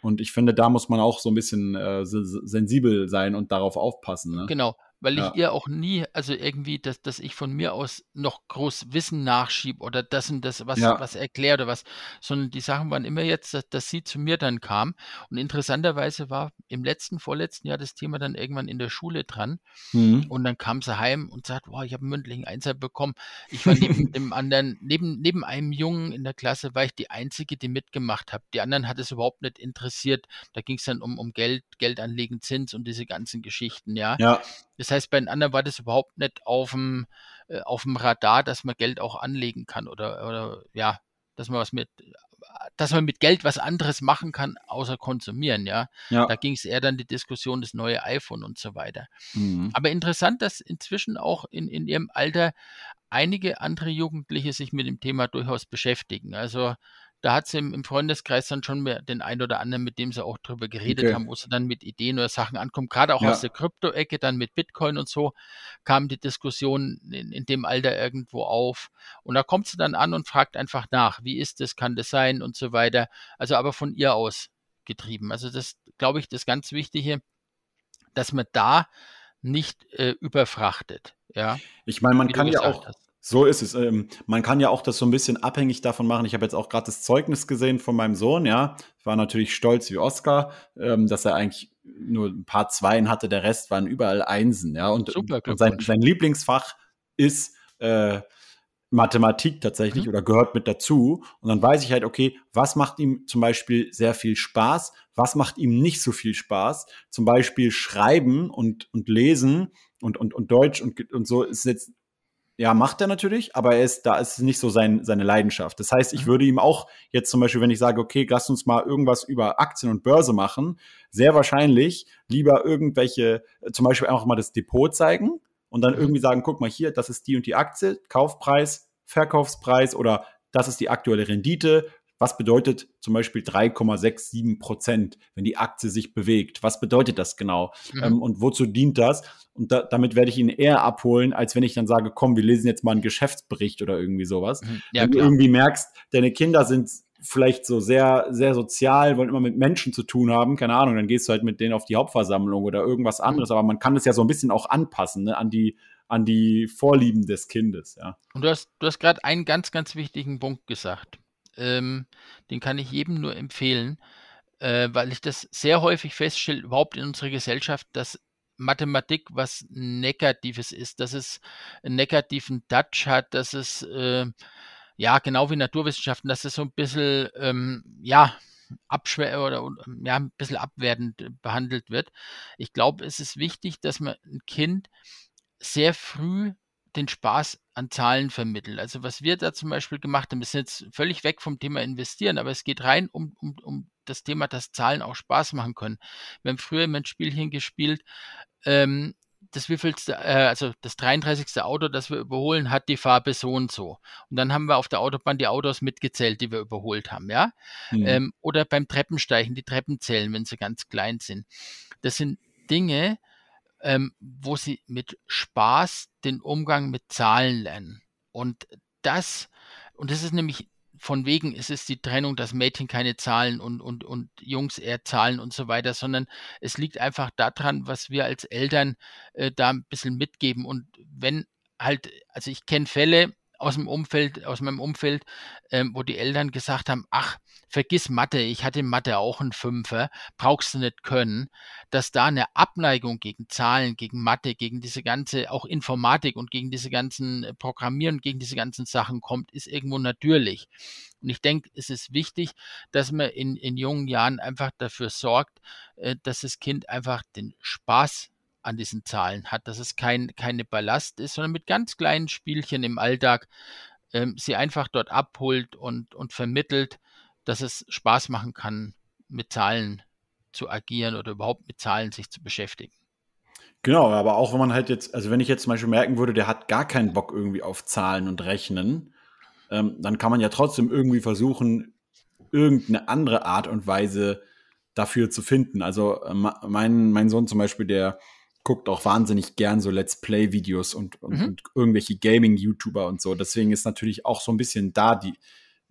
Und ich finde, da muss man auch so ein bisschen äh, sensibel sein und darauf aufpassen. Ne? Genau, weil Ja. ich ihr auch nie, also irgendwie, dass, dass ich von mir aus noch groß Wissen nachschiebe oder das und das was, Ja. was erkläre oder was, sondern die Sachen waren immer jetzt, dass, dass sie zu mir dann kam. Und interessanterweise war im letzten, vorletzten Jahr das Thema dann irgendwann in der Schule dran. Mhm. Und dann kam sie heim und sagt, boah, ich habe einen mündlichen Einser bekommen. Ich war neben dem anderen, neben, neben einem Jungen in der Klasse, war ich die Einzige, die mitgemacht habe. Die anderen hat es überhaupt nicht interessiert. Da ging es dann um, um Geld, Geld anlegen, Zins und diese ganzen Geschichten, ja. Ja. Das heißt, bei den anderen war das überhaupt nicht auf dem, äh, auf dem Radar, dass man Geld auch anlegen kann oder, oder ja, dass man was mit, dass man mit Geld was anderes machen kann, außer konsumieren, ja. Ja. Da ging es eher dann die Diskussion, das neue iPhone und so weiter. Mhm. Aber interessant, dass inzwischen auch in, in ihrem Alter einige andere Jugendliche sich mit dem Thema durchaus beschäftigen. Also da hat sie im, im Freundeskreis dann schon mehr den einen oder anderen, mit dem sie auch drüber geredet Okay. haben, wo sie dann mit Ideen oder Sachen ankommen. Gerade auch Ja. aus der Krypto-Ecke, dann mit Bitcoin und so, kam die Diskussion in, in dem Alter irgendwo auf. Und da kommt sie dann an und fragt einfach nach, wie ist das, kann das sein und so weiter. Also aber von ihr aus getrieben. Also das, glaube ich, das ganz Wichtige, dass man da nicht äh, überfrachtet, ja, Ich meine, man wie du kann ja gesagt auch, hast. so ist es, ähm, man kann ja auch das so ein bisschen abhängig davon machen. Ich habe jetzt auch gerade das Zeugnis gesehen von meinem Sohn, ja. Ich war natürlich stolz wie Oscar, ähm, dass er eigentlich nur ein paar Zweien hatte, der Rest waren überall Einsen, ja. Und, Super, und sein, Glückwunsch. sein Lieblingsfach ist äh, Mathematik tatsächlich Mhm. oder gehört mit dazu. Und dann weiß ich halt, okay, was macht ihm zum Beispiel sehr viel Spaß, was macht ihm nicht so viel Spaß. Zum Beispiel Schreiben und, und Lesen und, und, und Deutsch und, und so ist jetzt, ja, macht er natürlich, aber er ist, da ist es nicht so sein, seine Leidenschaft. Das heißt, ich Mhm. würde ihm auch jetzt zum Beispiel, wenn ich sage, okay, lass uns mal irgendwas über Aktien und Börse machen, sehr wahrscheinlich lieber irgendwelche, zum Beispiel einfach mal das Depot zeigen und dann Mhm. irgendwie sagen, guck mal hier, das ist die und die Aktie, Kaufpreis, Verkaufspreis oder das ist die aktuelle Rendite. Was bedeutet zum Beispiel drei Komma siebenundsechzig Prozent, wenn die Aktie sich bewegt? Was bedeutet das genau? Mhm. Ähm, und wozu dient das? Und da, damit werde ich ihn eher abholen, als wenn ich dann sage, komm, wir lesen jetzt mal einen Geschäftsbericht oder irgendwie sowas. Mhm. Ja, Wenn du klar. irgendwie merkst, deine Kinder sind vielleicht so sehr, sehr sozial, wollen immer mit Menschen zu tun haben, keine Ahnung, dann gehst du halt mit denen auf die Hauptversammlung oder irgendwas anderes. Mhm. Aber man kann das ja so ein bisschen auch anpassen, ne, an die, an die Vorlieben des Kindes, ja. Und du hast, du hast gerade einen ganz, ganz wichtigen Punkt gesagt. Ähm, den kann ich jedem nur empfehlen, äh, weil ich das sehr häufig feststelle, überhaupt in unserer Gesellschaft, dass Mathematik was Negatives ist, dass es einen negativen Touch hat, dass es, äh, ja, genau wie Naturwissenschaften, dass es so ein bisschen, ähm, ja, abschwer oder und, ähm, ja, ein bisschen abwertend äh, behandelt wird. Ich glaube, es ist wichtig, dass man ein Kind sehr früh den Spaß an Zahlen vermittelt. Also was wir da zum Beispiel gemacht haben, ist jetzt völlig weg vom Thema Investieren, aber es geht rein um, um, um das Thema, dass Zahlen auch Spaß machen können. Wir haben früher immer ein Spielchen gespielt, ähm, das wievielste, äh, also das dreiunddreißigste Auto, das wir überholen, hat die Farbe so und so. Und dann haben wir auf der Autobahn die Autos mitgezählt, die wir überholt haben, ja. Hm. Ähm, oder beim Treppensteigen die Treppen zählen, wenn sie ganz klein sind. Das sind Dinge, ähm, wo sie mit Spaß den Umgang mit Zahlen lernen. Und das, und das ist nämlich von wegen, es ist die Trennung, dass Mädchen keine Zahlen und, und, und Jungs eher Zahlen und so weiter, sondern es liegt einfach daran, was wir als Eltern äh, da ein bisschen mitgeben. Und wenn halt, also ich kenne Fälle aus dem Umfeld, aus meinem Umfeld, ähm, wo die Eltern gesagt haben, ach, vergiss Mathe, ich hatte in Mathe auch einen Fünfer, brauchst du nicht können, dass da eine Abneigung gegen Zahlen, gegen Mathe, gegen diese ganze, auch Informatik und gegen diese ganzen äh, Programmieren, gegen diese ganzen Sachen kommt, ist irgendwo natürlich. Und ich denke, es ist wichtig, dass man in, in jungen Jahren einfach dafür sorgt, äh, dass das Kind einfach den Spaß an diesen Zahlen hat, dass es kein, keine Ballast ist, sondern mit ganz kleinen Spielchen im Alltag ähm, sie einfach dort abholt und, und vermittelt, dass es Spaß machen kann, mit Zahlen zu agieren oder überhaupt mit Zahlen sich zu beschäftigen. Genau, aber auch wenn man halt jetzt, also wenn ich jetzt zum Beispiel merken würde, der hat gar keinen Bock irgendwie auf Zahlen und Rechnen, ähm, dann kann man ja trotzdem irgendwie versuchen, irgendeine andere Art und Weise dafür zu finden. Also äh, mein, mein Sohn zum Beispiel, der guckt auch wahnsinnig gern so Let's Play-Videos und, und, Mhm. und irgendwelche Gaming-YouTuber und so. Deswegen ist natürlich auch so ein bisschen da die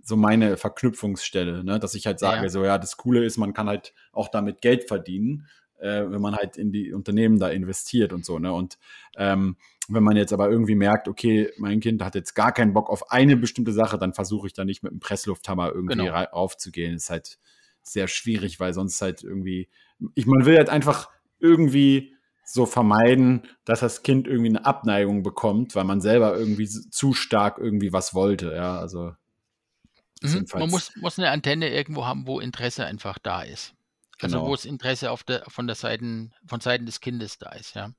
so meine Verknüpfungsstelle, ne? Dass ich halt sage, Ja. so ja, das Coole ist, man kann halt auch damit Geld verdienen, äh, wenn man halt in die Unternehmen da investiert und so, ne? Und ähm, wenn man jetzt aber irgendwie merkt, okay, mein Kind hat jetzt gar keinen Bock auf eine bestimmte Sache, dann versuche ich da nicht mit einem Presslufthammer irgendwie Genau. raufzugehen. Ist halt sehr schwierig, weil sonst halt irgendwie, ich man will halt einfach irgendwie so vermeiden, dass das Kind irgendwie eine Abneigung bekommt, weil man selber irgendwie zu stark irgendwie was wollte, ja, also das Mhm. Man jedenfalls, muss, muss eine Antenne irgendwo haben, wo Interesse einfach da ist. Also wo genau, das Interesse auf der, von der Seiten, von Seiten des Kindes da ist, ja.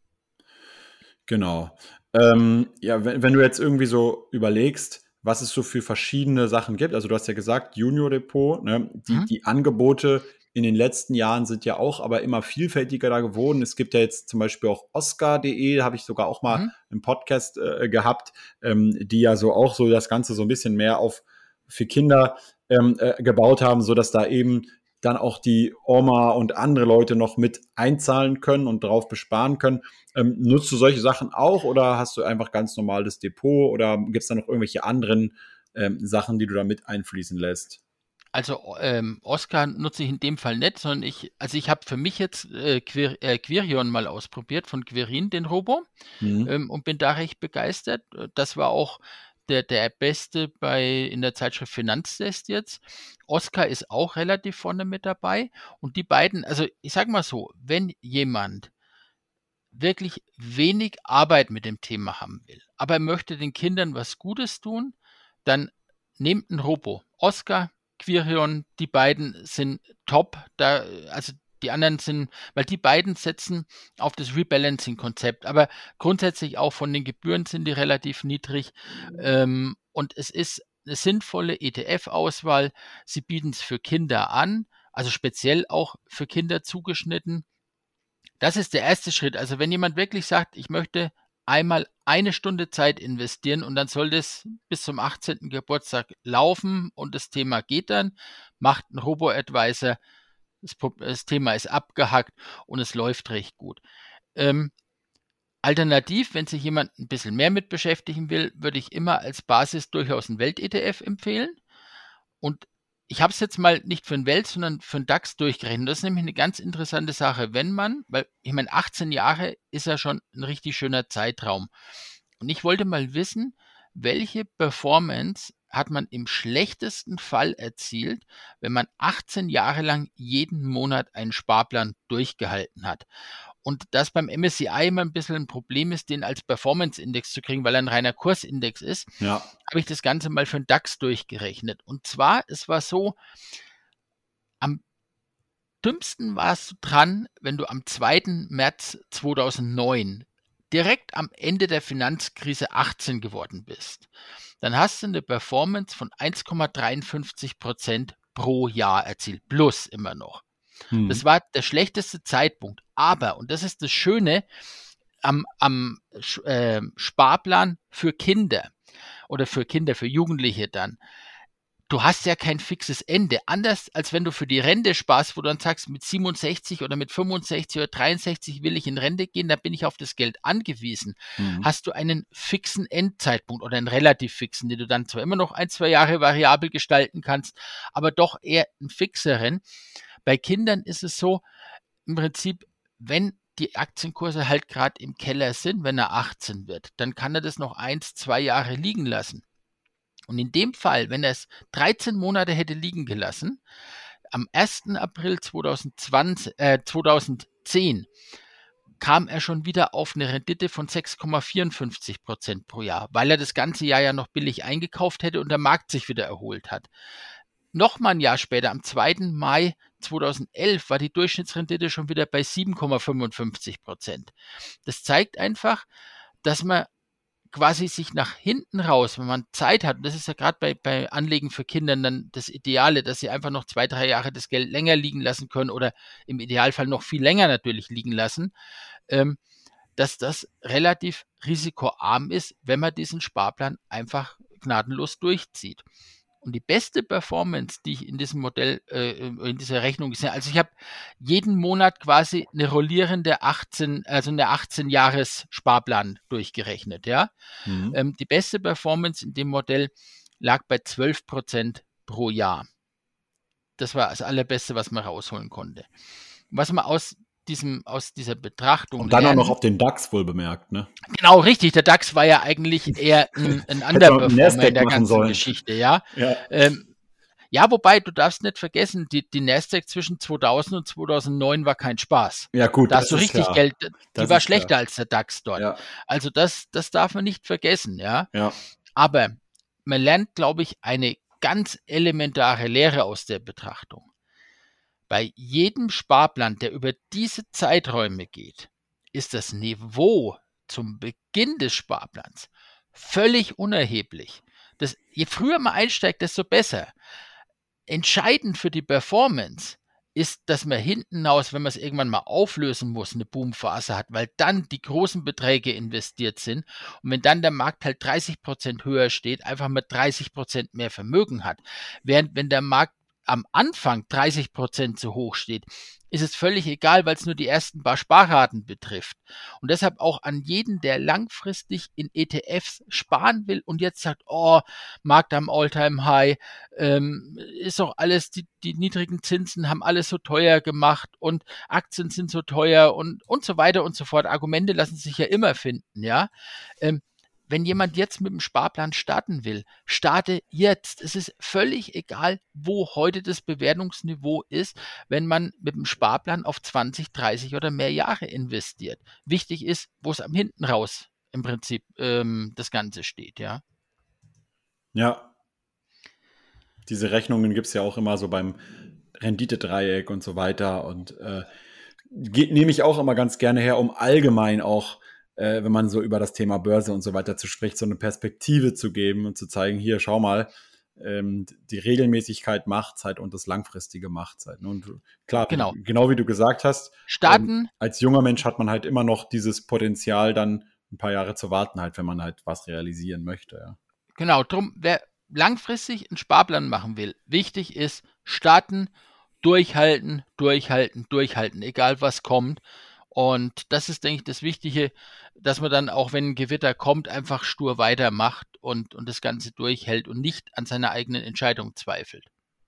genau. Ähm, ja, wenn, wenn du jetzt irgendwie so überlegst, was es so für verschiedene Sachen gibt, also du hast ja gesagt, Junior Depot, ne, die, Mhm. die Angebote in den letzten Jahren sind ja auch aber immer vielfältiger da geworden. Es gibt ja jetzt zum Beispiel auch Oscar punkt de, habe ich sogar auch mal Mhm. im Podcast äh, gehabt, ähm, die ja so auch so das Ganze so ein bisschen mehr auf für Kinder ähm, äh, gebaut haben, so dass da eben dann auch die Oma und andere Leute noch mit einzahlen können und drauf besparen können. Ähm, nutzt du solche Sachen auch oder hast du einfach ganz normales Depot oder gibt es da noch irgendwelche anderen ähm, Sachen, die du da mit einfließen lässt? Also ähm, Oscar nutze ich in dem Fall nicht, sondern ich, also ich habe für mich jetzt äh, Quir äh, Quirion mal ausprobiert von Quirin, den Robo, Mhm. ähm, und bin da recht begeistert. Äh, Das war auch der, der beste bei in der Zeitschrift Finanztest jetzt. Oscar ist auch relativ vorne mit dabei. Und die beiden, also ich sage mal so, wenn jemand wirklich wenig Arbeit mit dem Thema haben will, aber er möchte den Kindern was Gutes tun, dann nehmt ein Robo. Oscar, Quirion, die beiden sind top. Da, also die anderen sind, weil die beiden setzen auf das Rebalancing-Konzept, aber grundsätzlich auch von den Gebühren sind die relativ niedrig. Ähm, und es ist eine sinnvolle E T F-Auswahl. Sie bieten es für Kinder an, also speziell auch für Kinder zugeschnitten. Das ist der erste Schritt. Also wenn jemand wirklich sagt, ich möchte einmal eine Stunde Zeit investieren und dann soll das bis zum achtzehnten Geburtstag laufen und das Thema geht dann, macht ein Robo-Advisor, das, das Thema ist abgehackt und es läuft recht gut. Ähm, alternativ, wenn sich jemand ein bisschen mehr mit beschäftigen will, würde ich immer als Basis durchaus einen Welt-E T F empfehlen. Und ich habe es jetzt mal nicht für den Welt, sondern für den DAX durchgerechnet. Das ist nämlich eine ganz interessante Sache, wenn man, weil ich meine, achtzehn Jahre ist ja schon ein richtig schöner Zeitraum. Und ich wollte mal wissen, welche Performance hat man im schlechtesten Fall erzielt, wenn man achtzehn Jahre lang jeden Monat einen Sparplan durchgehalten hat. Und das beim M S C I immer ein bisschen ein Problem ist, den als Performance-Index zu kriegen, weil er ein reiner Kursindex ist, Ja. habe ich das Ganze mal für den DAX durchgerechnet. Und zwar, es war so, am dümmsten warst du dran, wenn du am zweiten März zweitausendneun direkt am Ende der Finanzkrise achtzehn geworden bist. Dann hast du eine Performance von eins Komma dreiundfünfzig Prozent pro Jahr erzielt, plus immer noch. Das Mhm. war der schlechteste Zeitpunkt. Aber, und das ist das Schöne am, am äh, Sparplan für Kinder oder für Kinder, für Jugendliche dann, du hast ja kein fixes Ende. Anders als wenn du für die Rente sparst, wo du dann sagst, mit siebenundsechzig oder mit fünfundsechzig oder dreiundsechzig will ich in Rente gehen, da bin ich auf das Geld angewiesen. Mhm. Hast du einen fixen Endzeitpunkt oder einen relativ fixen, den du dann zwar immer noch ein, zwei Jahre variabel gestalten kannst, aber doch eher einen fixeren. Bei Kindern ist es so, im Prinzip, wenn die Aktienkurse halt gerade im Keller sind, wenn er achtzehn wird, dann kann er das noch eins, zwei Jahre liegen lassen. Und in dem Fall, wenn er es dreizehn Monate hätte liegen gelassen, am ersten April zweitausendzwanzig, äh, zweitausendzehn kam er schon wieder auf eine Rendite von sechs Komma vierundfünfzig Prozent pro Jahr, weil er das ganze Jahr ja noch billig eingekauft hätte und der Markt sich wieder erholt hat. Nochmal ein Jahr später, am zweiten Mai zweitausendelf, war die Durchschnittsrendite schon wieder bei sieben Komma fünfundfünfzig Prozent. Das zeigt einfach, dass man quasi sich nach hinten raus, wenn man Zeit hat, und das ist ja gerade bei, bei Anlegen für Kinder dann das Ideale, dass sie einfach noch zwei, drei Jahre das Geld länger liegen lassen können oder im Idealfall noch viel länger natürlich liegen lassen, ähm, dass das relativ risikoarm ist, wenn man diesen Sparplan einfach gnadenlos durchzieht. Und die beste Performance, die ich in diesem Modell, äh, in dieser Rechnung gesehen habe, also ich habe jeden Monat quasi eine rollierende achtzehn, also eine achtzehn-Jahres-Sparplan durchgerechnet, ja. Mhm. Ähm, die beste Performance in dem Modell lag bei zwölf Prozent pro Jahr. Das war das Allerbeste, was man rausholen konnte. Was man aus diesem, aus dieser Betrachtung Und dann auch noch lernen, auf den DAX wohl bemerkt, ne? genau richtig, der DAX war ja eigentlich eher ein, ein Hätte man mit dem Underperformer in Nasdaq der machen ganzen sollen. Geschichte, ja. Ja. Ähm, ja, wobei, du darfst nicht vergessen, die, die Nasdaq zwischen zweitausend und zweitausendneun war kein Spaß. Ja, gut, Da das hast du ist richtig klar. Geld, die Das war ist schlechter klar. als der DAX dort. Ja, Also das, das darf man nicht vergessen, ja. ja. Aber man lernt, glaube ich, eine ganz elementare Lehre aus der Betrachtung. Bei jedem Sparplan, der über diese Zeiträume geht, ist das Niveau zum Beginn des Sparplans völlig unerheblich. Das, je früher man einsteigt, desto besser. Entscheidend für die Performance ist, dass man hinten raus, wenn man es irgendwann mal auflösen muss, eine Boomphase hat, weil dann die großen Beträge investiert sind und wenn dann der Markt halt dreißig Prozent höher steht, einfach mal dreißig Prozent mehr Vermögen hat. Während wenn der Markt am Anfang dreißig Prozent zu hoch steht, ist es völlig egal, weil es nur die ersten paar Sparraten betrifft. Und deshalb auch an jeden, der langfristig in E T Fs sparen will und jetzt sagt, oh, Markt am All-Time-High, ähm, ist doch alles, die, die niedrigen Zinsen haben alles so teuer gemacht und Aktien sind so teuer und, und so weiter und so fort. Argumente lassen sich ja immer finden, ja. Ähm, wenn jemand jetzt mit dem Sparplan starten will, starte jetzt. Es ist völlig egal, wo heute das Bewertungsniveau ist, wenn man mit dem Sparplan auf zwanzig, dreißig oder mehr Jahre investiert. Wichtig ist, wo es am hinten raus im Prinzip ähm, das Ganze steht, ja. Ja. Diese Rechnungen gibt es ja auch immer so beim Renditedreieck und so weiter. Und äh, nehme ich auch immer ganz gerne her, um allgemein auch, äh, wenn man so über das Thema Börse und so weiter zu spricht, so eine Perspektive zu geben und zu zeigen, hier, schau mal, ähm, die Regelmäßigkeit macht's halt und das Langfristige macht's halt. Und klar, Genau. wie, genau wie du gesagt hast, Starten. Ähm, als junger Mensch hat man halt immer noch dieses Potenzial, dann ein paar Jahre zu warten, halt, wenn man halt was realisieren möchte. Ja. Genau, drum, wer langfristig einen Sparplan machen will, wichtig ist, starten, durchhalten, durchhalten, durchhalten, egal was kommt. Und das ist, denke ich, das Wichtige, dass man dann auch, wenn ein Gewitter kommt, einfach stur weitermacht und, und das Ganze durchhält und nicht an seiner eigenen Entscheidung zweifelt.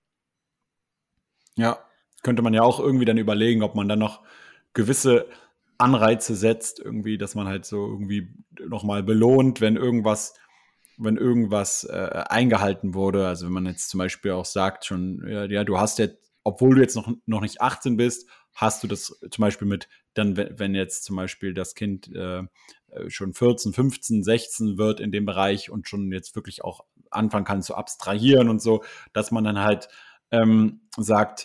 Ja, könnte man ja auch irgendwie dann überlegen, ob man dann noch gewisse Anreize setzt, irgendwie, dass man halt so irgendwie nochmal belohnt, wenn irgendwas, wenn irgendwas äh, eingehalten wurde. Also wenn man jetzt zum Beispiel auch sagt, schon, ja, ja, du hast jetzt, obwohl du jetzt noch, noch nicht achtzehn bist, hast du das zum Beispiel mit, dann, wenn jetzt zum Beispiel das Kind äh, schon vierzehn, fünfzehn, sechzehn wird in dem Bereich und schon jetzt wirklich auch anfangen kann zu abstrahieren und so, dass man dann halt ähm, sagt,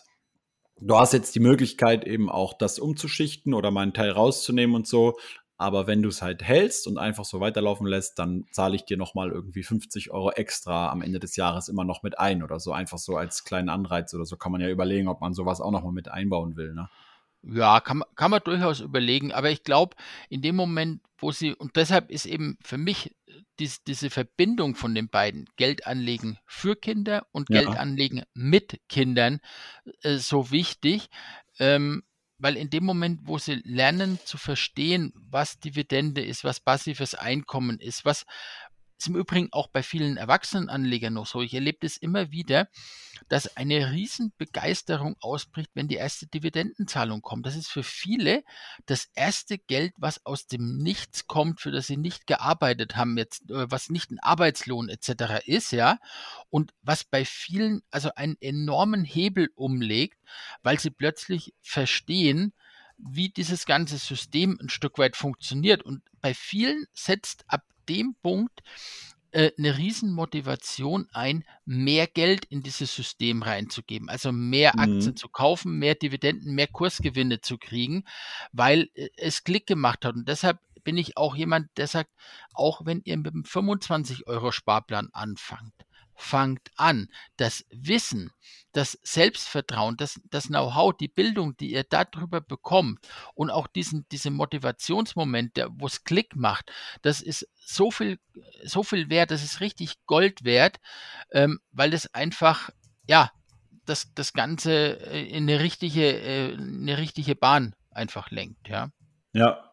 du hast jetzt die Möglichkeit eben auch das umzuschichten oder mal einen Teil rauszunehmen und so, aber wenn du es halt hältst und einfach so weiterlaufen lässt, dann zahle ich dir nochmal irgendwie fünfzig Euro extra am Ende des Jahres immer noch mit ein oder so, einfach so als kleinen Anreiz oder so, kann man ja überlegen, ob man sowas auch nochmal mit einbauen will, ne? Ja, kann, man- kann man durchaus überlegen, aber ich glaube, in dem Moment, wo sie, und deshalb ist eben für mich dies, diese Verbindung von den beiden, Geld anlegen für Kinder und Geld Ja, anlegen mit Kindern, äh, so wichtig, ähm, weil in dem Moment, wo sie lernen zu verstehen, was Dividende ist, was passives Einkommen ist, was ist im Übrigen auch bei vielen Erwachsenenanlegern noch so. Ich erlebe das immer wieder, dass eine Riesenbegeisterung ausbricht, wenn die erste Dividendenzahlung kommt. Das ist für viele das erste Geld, was aus dem Nichts kommt, für das sie nicht gearbeitet haben, jetzt, äh, was nicht ein Arbeitslohn et cetera ist, ja. Und was bei vielen also einen enormen Hebel umlegt, weil sie plötzlich verstehen, wie dieses ganze System ein Stück weit funktioniert. Und bei vielen setzt ab dem Punkt äh, eine Riesenmotivation ein, mehr Geld in dieses System reinzugeben, also mehr Aktien mhm. zu kaufen, mehr Dividenden, mehr Kursgewinne zu kriegen, weil äh, es Klick gemacht hat. Und deshalb bin ich auch jemand, der sagt, auch wenn ihr mit einem fünfundzwanzig Euro Sparplan anfangt, fangt an. Das Wissen, das Selbstvertrauen, das, das Know-how, die Bildung, die ihr darüber bekommt und auch diesen, diese Motivationsmoment, der, wo es Klick macht, das ist so viel, so viel wert, das ist richtig Gold wert, ähm, weil es einfach, ja, das, das Ganze äh, in eine richtige, äh, eine richtige Bahn einfach lenkt, ja. Ja,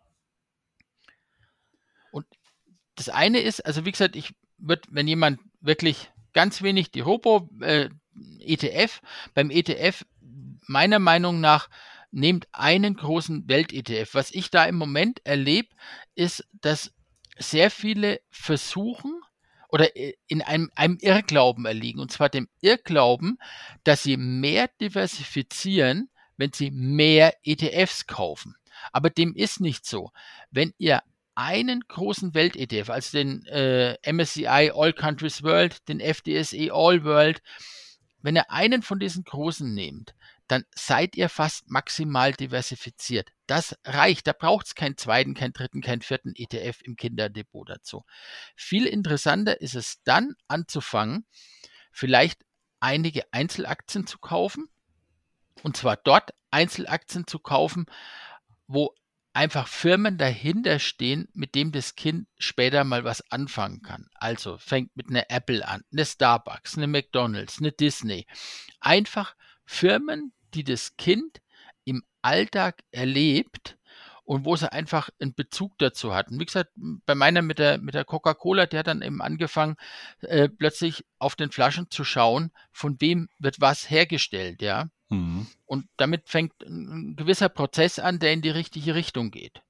Und das eine ist, also wie gesagt, ich würde, wenn jemand wirklich ganz wenig die Robo, äh, E T F. Beim E T F, meiner Meinung nach, nehmt einen großen Welt-E T F. Was ich da im Moment erlebe, ist, dass sehr viele versuchen oder in einem, einem Irrglauben erliegen. Und zwar dem Irrglauben, dass sie mehr diversifizieren, wenn sie mehr E T Fs kaufen. Aber dem ist nicht so. Wenn ihr einen großen Welt-E T F, also den äh, M S C I All Countries World, den F D S E All World, wenn ihr einen von diesen großen nehmt, dann seid ihr fast maximal diversifiziert. Das reicht. Da braucht es keinen zweiten, keinen dritten, keinen vierten E T F im Kinderdepot dazu. Viel interessanter ist es dann anzufangen, vielleicht einige Einzelaktien zu kaufen. Und zwar dort Einzelaktien zu kaufen, wo einfach Firmen dahinter stehen, mit dem das Kind später mal was anfangen kann. Also fängt mit einer Apple an, eine Starbucks, eine McDonald's, eine Disney. Einfach Firmen, die das Kind im Alltag erlebt und wo sie einfach einen Bezug dazu hatten. Wie gesagt, bei meiner mit der, mit der Coca-Cola, der hat dann eben angefangen, äh, plötzlich auf den Flaschen zu schauen, von wem wird was hergestellt, ja. Mhm. Und damit fängt ein gewisser Prozess an, der in die richtige Richtung geht.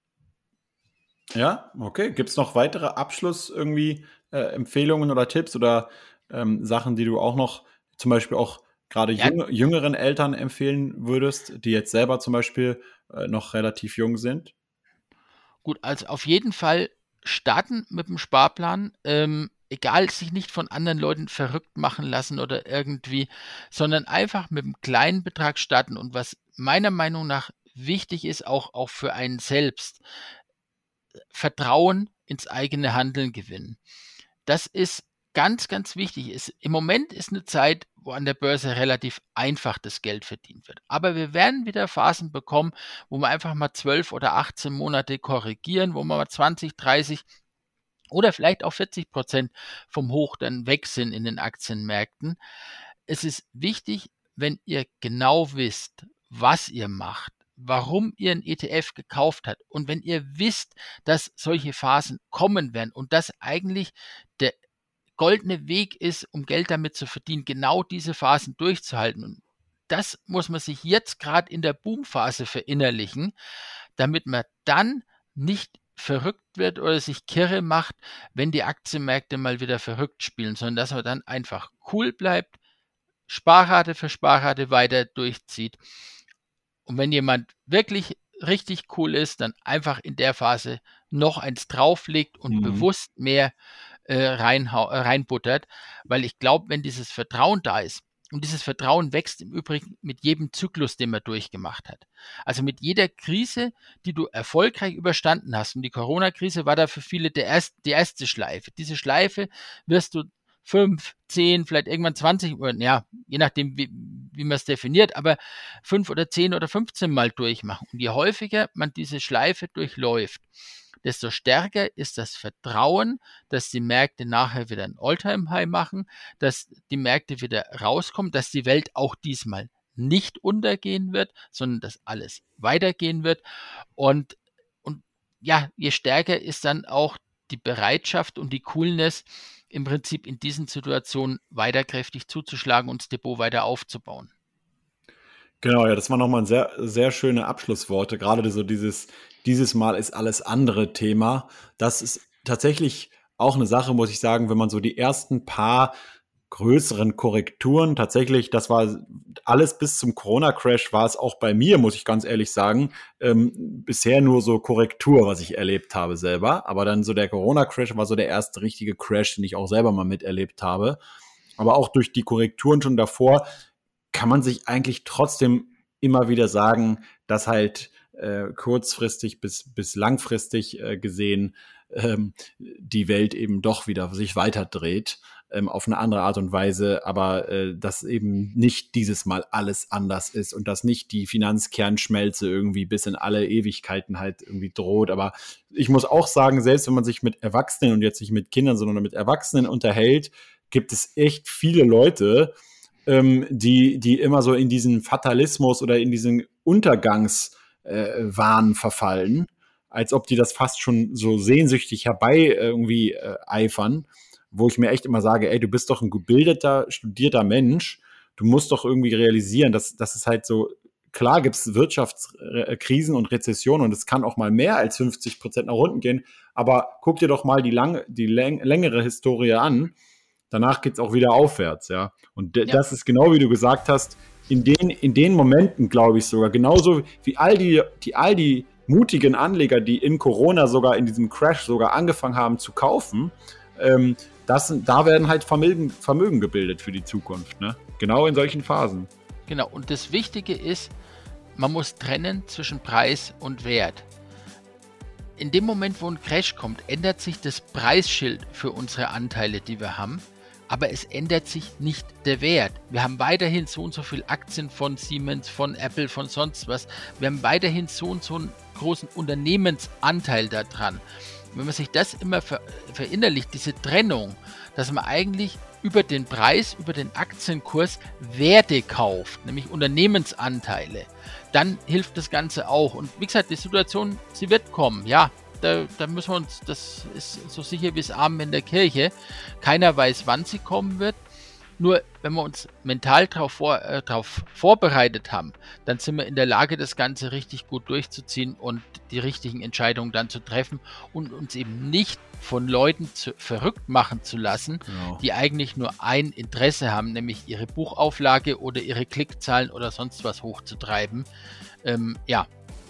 Ja, okay. Gibt es noch weitere Abschluss irgendwie äh, Empfehlungen oder Tipps oder ähm, Sachen, die du auch noch zum Beispiel auch gerade ja. jüng- jüngeren Eltern empfehlen würdest, die jetzt selber zum Beispiel äh, noch relativ jung sind? Gut, also auf jeden Fall starten mit dem Sparplan. Ähm, egal, sich nicht von anderen Leuten verrückt machen lassen oder irgendwie, sondern einfach mit einem kleinen Betrag starten. Und was meiner Meinung nach wichtig ist, auch, auch für einen selbst, Vertrauen ins eigene Handeln gewinnen. Das ist ganz, ganz wichtig. Es, im Moment ist eine Zeit, wo an der Börse relativ einfach das Geld verdient wird. Aber wir werden wieder Phasen bekommen, wo wir einfach mal zwölf oder achtzehn Monate korrigieren, wo wir mal zwanzig, dreißig oder vielleicht auch vierzig Prozent vom Hoch dann weg sind in den Aktienmärkten. Es ist wichtig, wenn ihr genau wisst, was ihr macht, warum ihr einen E T F gekauft habt und wenn ihr wisst, dass solche Phasen kommen werden und dass eigentlich der goldene Weg ist, um Geld damit zu verdienen, genau diese Phasen durchzuhalten. Und das muss man sich jetzt gerade in der Boomphase verinnerlichen, damit man dann nicht verrückt wird oder sich kirre macht, wenn die Aktienmärkte mal wieder verrückt spielen, sondern dass man dann einfach cool bleibt, Sparrate für Sparrate weiter durchzieht. Und wenn jemand wirklich richtig cool ist, dann einfach in der Phase noch eins drauflegt und mhm. bewusst mehr äh, reinhau- äh, reinbuttert, weil ich glaube, wenn dieses Vertrauen da ist, und dieses Vertrauen wächst im Übrigen mit jedem Zyklus, den man durchgemacht hat. Also mit jeder Krise, die du erfolgreich überstanden hast. Und die Corona-Krise war da für viele der erst, die erste Schleife. Diese Schleife wirst du fünf, zehn, vielleicht irgendwann zwanzig, ja, je nachdem, wie, wie man es definiert, aber fünf oder zehn oder fünfzehn Mal durchmachen. Und je häufiger man diese Schleife durchläuft, desto stärker ist das Vertrauen, dass die Märkte nachher wieder ein All-Time-High machen, dass die Märkte wieder rauskommen, dass die Welt auch diesmal nicht untergehen wird, sondern dass alles weitergehen wird. Und, und ja, je stärker ist dann auch die Bereitschaft und die Coolness, im Prinzip in diesen Situationen weiter kräftig zuzuschlagen und das Depot weiter aufzubauen. Genau, ja, das waren nochmal sehr, sehr schöne Abschlussworte. Gerade so dieses, dieses Mal ist alles andere Thema. Das ist tatsächlich auch eine Sache, muss ich sagen, wenn man so die ersten paar größeren Korrekturen, tatsächlich, das war alles bis zum Corona-Crash, war es auch bei mir, muss ich ganz ehrlich sagen, ähm, bisher nur so Korrektur, was ich erlebt habe selber. Aber dann so der Corona-Crash war so der erste richtige Crash, den ich auch selber mal miterlebt habe. Aber auch durch die Korrekturen schon davor kann man sich eigentlich trotzdem immer wieder sagen, dass halt äh, kurzfristig bis, bis langfristig äh, gesehen ähm, die Welt eben doch wieder sich weiter dreht, ähm, auf eine andere Art und Weise, aber äh, dass eben nicht dieses Mal alles anders ist und dass nicht die Finanzkernschmelze irgendwie bis in alle Ewigkeiten halt irgendwie droht. Aber ich muss auch sagen, selbst wenn man sich mit Erwachsenen und jetzt nicht mit Kindern, sondern mit Erwachsenen unterhält, gibt es echt viele Leute, die, die immer so in diesen Fatalismus oder in diesen Untergangswahn äh, verfallen, als ob die das fast schon so sehnsüchtig herbei irgendwie äh, eifern, wo ich mir echt immer sage, ey, du bist doch ein gebildeter, studierter Mensch, du musst doch irgendwie realisieren, dass, dass es halt so, klar gibt es Wirtschaftskrisen und Rezessionen und es kann auch mal mehr als fünfzig Prozent nach unten gehen, aber guck dir doch mal die, lange, die läng- längere Historie an, danach geht es auch wieder aufwärts, ja. Und d- Ja. das ist genau wie du gesagt hast, in den, in den Momenten, glaube ich sogar, genauso wie all die, die, all die mutigen Anleger, die in Corona sogar, in diesem Crash sogar angefangen haben zu kaufen, ähm, das, da werden halt Vermögen, Vermögen gebildet für die Zukunft, ne? Genau in solchen Phasen. Genau, und das Wichtige ist, man muss trennen zwischen Preis und Wert. In dem Moment, wo ein Crash kommt, ändert sich das Preisschild für unsere Anteile, die wir haben, aber es ändert sich nicht der Wert. Wir haben weiterhin so und so viele Aktien von Siemens, von Apple, von sonst was. Wir haben weiterhin so und so einen großen Unternehmensanteil daran. Wenn man sich das immer ver verinnerlicht, diese Trennung, dass man eigentlich über den Preis, über den Aktienkurs Werte kauft, nämlich Unternehmensanteile, dann hilft das Ganze auch. Und wie gesagt, die Situation, sie wird kommen, ja. Da, da müssen wir uns, das ist so sicher wie das Amen in der Kirche. Keiner weiß, wann sie kommen wird. Nur wenn wir uns mental darauf vor, äh, drauf vorbereitet haben, dann sind wir in der Lage, das Ganze richtig gut durchzuziehen und die richtigen Entscheidungen dann zu treffen und uns eben nicht von Leuten zu, verrückt machen zu lassen, Genau. die eigentlich nur ein Interesse haben, nämlich ihre Buchauflage oder ihre Klickzahlen oder sonst was hochzutreiben. Ähm, ja.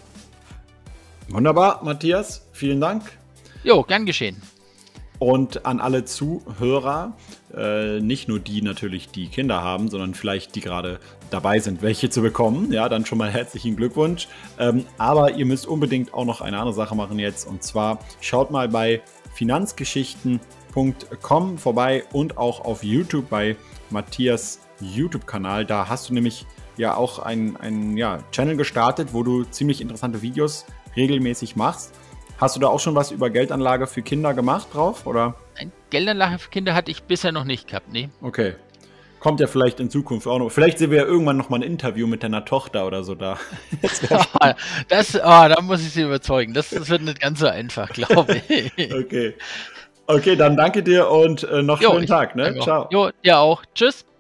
Wunderbar, Matthias, vielen Dank. Jo, gern geschehen. Und an alle Zuhörer, äh, nicht nur die natürlich, die Kinder haben, sondern vielleicht die gerade dabei sind, welche zu bekommen. Ja, dann schon mal herzlichen Glückwunsch. Ähm, aber ihr müsst unbedingt auch noch eine andere Sache machen jetzt. Und zwar schaut mal bei finanzgeschichten punkt com vorbei und auch auf YouTube bei Matthias YouTube-Kanal. Da hast du nämlich ja auch einen, einen ja, Channel gestartet, wo du ziemlich interessante Videos regelmäßig machst. Hast du da auch schon was über Geldanlage für Kinder gemacht drauf, oder? Ein Geldanlage für Kinder hatte ich bisher noch nicht gehabt, nee. Okay. Kommt ja vielleicht in Zukunft auch noch. Vielleicht sehen wir ja irgendwann noch mal ein Interview mit deiner Tochter oder so da. Das, das oh, da muss ich sie überzeugen. Das, das wird nicht ganz so einfach, glaube ich. Okay. Okay, dann danke dir und äh, noch Jo, schönen Tag, ne? Ciao. Ciao. Jo, dir auch. Tschüss.